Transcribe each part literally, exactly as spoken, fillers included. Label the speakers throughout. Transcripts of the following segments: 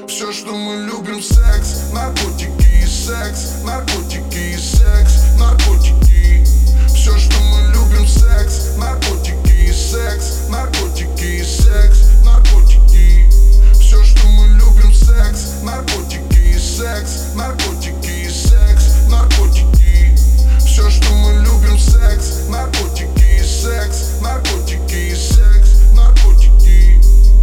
Speaker 1: Все, что мы любим, секс, наркотики и секс, наркотики и секс, наркотики. Все, что мы любим, секс, наркотики и секс, наркотики и секс, наркотики. Все, что мы любим, секс, наркотики и секс, наркотики и секс, наркотики. Все, что мы любим, секс, наркотики и секс, наркотики и секс, наркотики.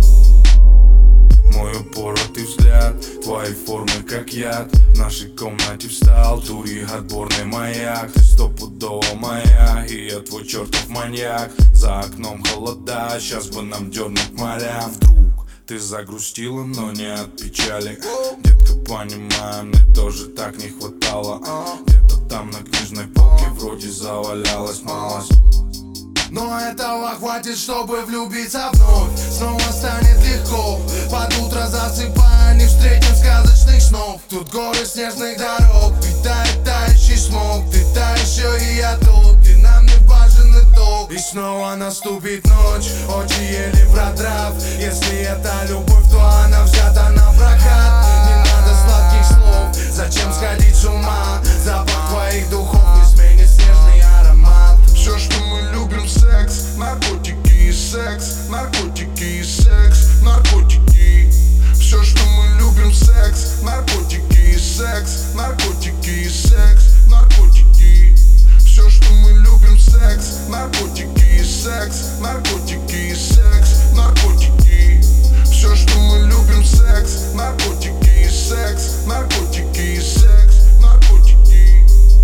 Speaker 2: Мой упоротый взгляд, твои формы как яд. В нашей комнате встал дури отборный маяк. Ты стопудово моя, и я твой чертов маньяк. За окном холода, сейчас бы нам дернуть морям. Вдруг ты загрустила, но не от печали. Детка, понимаю, мне тоже так не хватало. Где-то там на книжной полке вроде завалялась малость.
Speaker 3: Но этого хватит, чтобы влюбиться вновь. Снова станет легко. Под утро засыпая, не встретим сказочных снов. Тут горы снежных дорог, питает тающий смог. Ты та еще и я тут, и нам не важен итог. И снова наступит ночь, очи еле продрав. Если это любовь, то она взята на прокат. Не надо сладких слов, зачем сходить с ума? Запах твоих духов не сменит снежный аромат.
Speaker 1: Все, что мы любим, секс, наркотики и секс, наркотики и секс, наркотики. Все, что мы любим, секс, наркотики и секс, наркотики и секс, наркотики. Все, что мы любим, секс, наркотики и секс, наркотики и секс, наркотики. Все, что мы любим, секс, наркотики и секс, наркотики и секс, наркотики.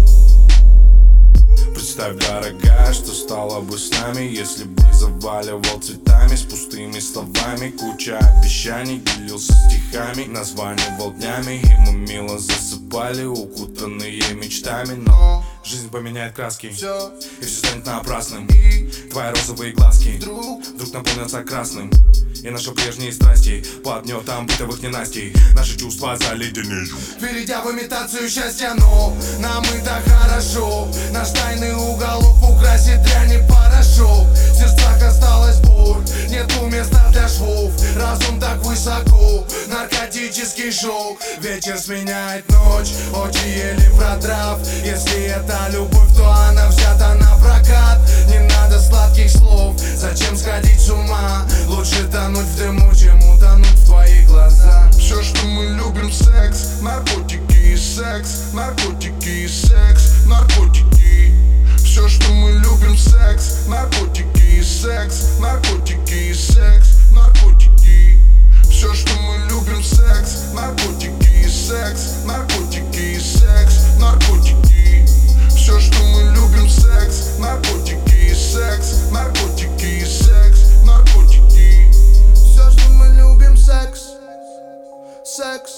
Speaker 2: Представь, дорогая, что стало бы с нами, если бы заваливал цветами с пустыми словами. Куча обещаний, делился стихами, названивал днями, и мы мило засыпали, укутанные мечтами. Но жизнь поменяет краски,
Speaker 3: Все,
Speaker 2: и все станет напрасным.
Speaker 3: и
Speaker 2: Твои розовые глазки
Speaker 3: вдруг
Speaker 2: вдруг наполнятся красным. И наши прежние страсти под гнетом бытовых ненастий наши чувства заледенеют,
Speaker 3: перейдя в имитацию счастья, но нам и так хорошо. Наш тайный уголок украсит дрянь и порошок. В сердцах осталась боль, нету места для швов. Разум так высоко, наркотический шок. Вечер сменяет ночь, очи еле продрав. Если это любовь, то она взята на прокат. Не надо сладких слов, зачем сходить с ума? Лучше тонуть в дыму, чем утонуть в твоих глазах.
Speaker 1: Все, что мы любим, секс, наркотики и секс, наркотики и секс, наркотики. Все, что мы любим, секс, наркотики и секс, наркотики и секс, наркотики. Все, что мы любим, секс, наркотики и секс, наркотики и секс, наркотики. Все, что мы любим, секс, наркотики и секс, наркотики и секс, наркотики.
Speaker 3: Все, что мы любим, секс, секс,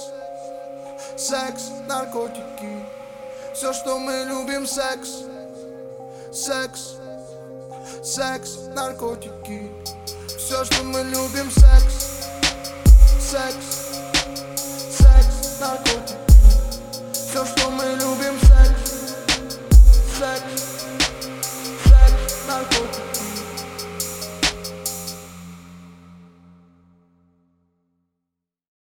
Speaker 3: секс, наркотики. Все, что мы любим, секс, секс, секс, наркотики. Все, что мы любим, секс, секс, секс, наркотики. Все, что мы любим, секс, секс, секс, наркотики.